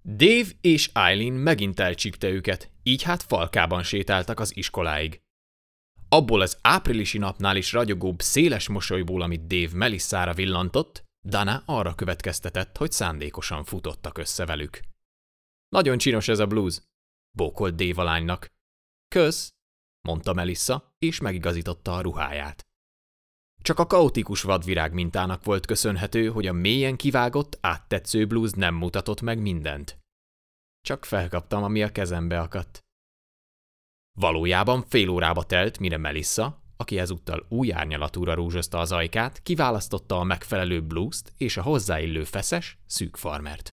Dave és Eileen megint elcsípte őket, így hát falkában sétáltak az iskoláig. Abból az áprilisi napnál is ragyogóbb, széles mosolyból, amit Dave Melissára villantott, Dana arra következtetett, hogy szándékosan futottak össze velük. Nagyon csinos ez a blues, bókolt Dave a lánynak. Kösz, mondta Melissa, és megigazította a ruháját. Csak a kaotikus vadvirág mintának volt köszönhető, hogy a mélyen kivágott, áttetsző blúz nem mutatott meg mindent. Csak felkaptam, ami a kezembe akadt. Valójában fél órába telt, mire Melissa, aki ezúttal új árnyalatúra rúzsozta az ajkát, kiválasztotta a megfelelő blúzt és a hozzáillő feszes, szűk farmert.